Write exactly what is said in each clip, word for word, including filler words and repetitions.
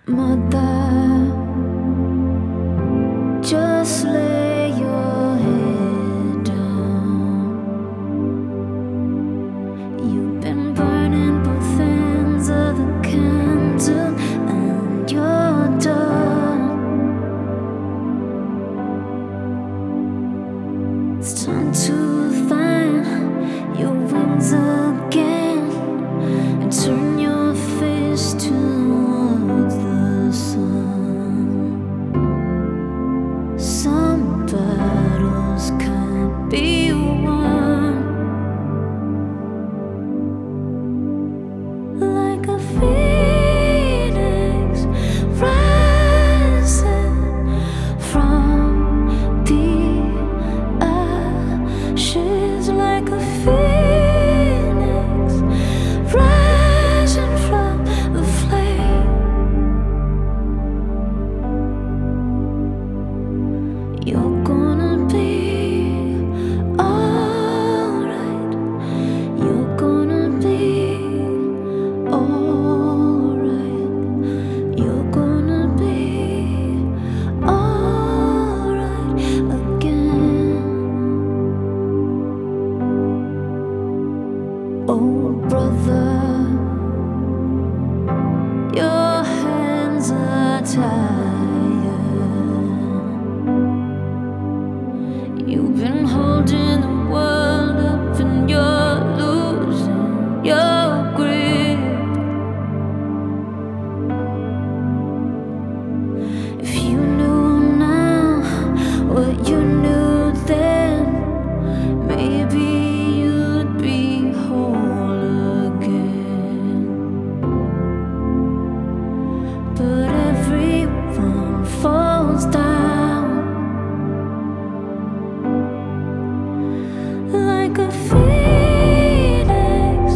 Mother, just lay your head down. You've been burning both ends of the candle, and you're done. It's time to find your wings again and turn your face towards the sun. Some battles can't be won. Like a phoenix rising from the ashes, like a phoenix rising from the flame. You're gonna be alright. You're gonna be alright. You're gonna be alright again. Oh, brother, your hands are tired. You've been holding the world up and you're losing your grip. If you knew now what you knew then, maybe you'd be whole again. But everyone falls down. Like a phoenix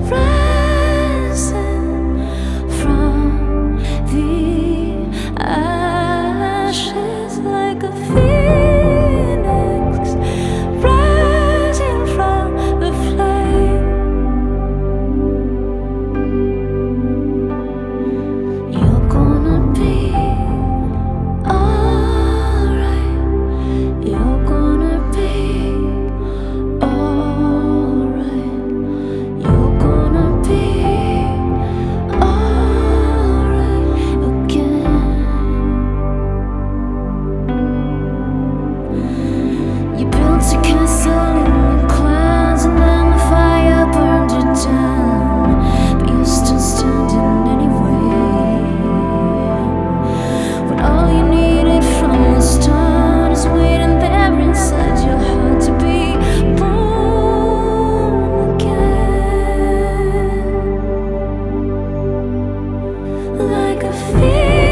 rising from the ashes, like a phoenix rising from the flame. You're gonna be alright. You're gonna be alright. You're gonna be alright again. You built a castle in the clouds and then the fire burned it down, but you're still standing anyway. When all you needed from the start is waiting there inside your heart to be born again. Like a fear.